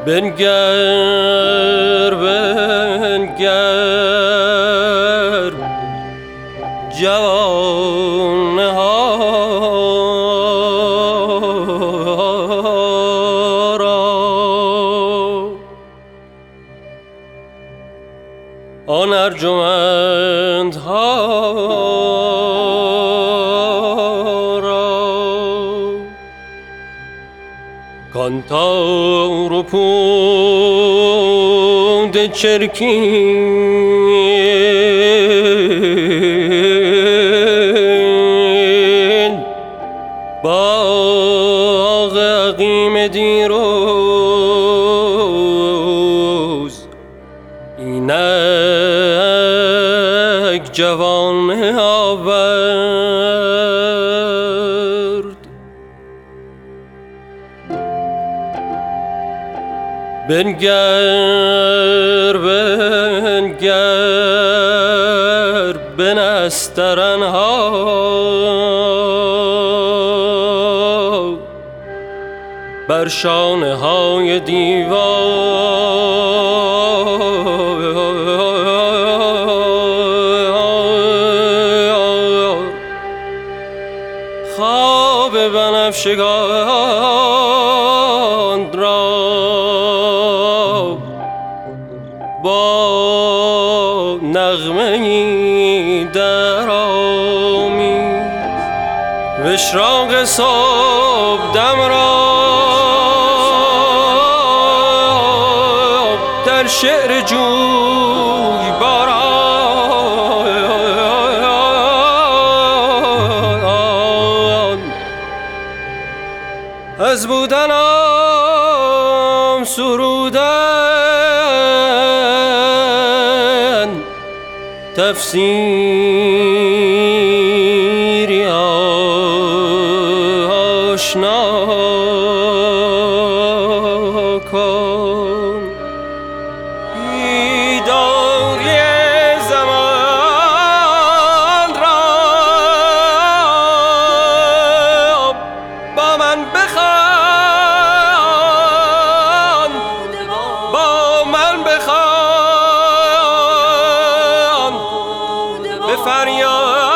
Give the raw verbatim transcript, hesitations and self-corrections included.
بنگر بنگر جوانه ها را، آن ارجمند ها را، کانتار و پود چرکین، باغ عقیم دیروز، اینک جوانه آورد. بنگر بنگر به نسترن ها، بر شانه های دیوار، خواب بنفشگان را با نغمه‌ای درآمیز، و اشراق صبحدم را در شعر جویباران، از بودنم سرودن تفسیری آشنا کن. بیداری زمان را با من بخوان، با من بخوان، به فریاد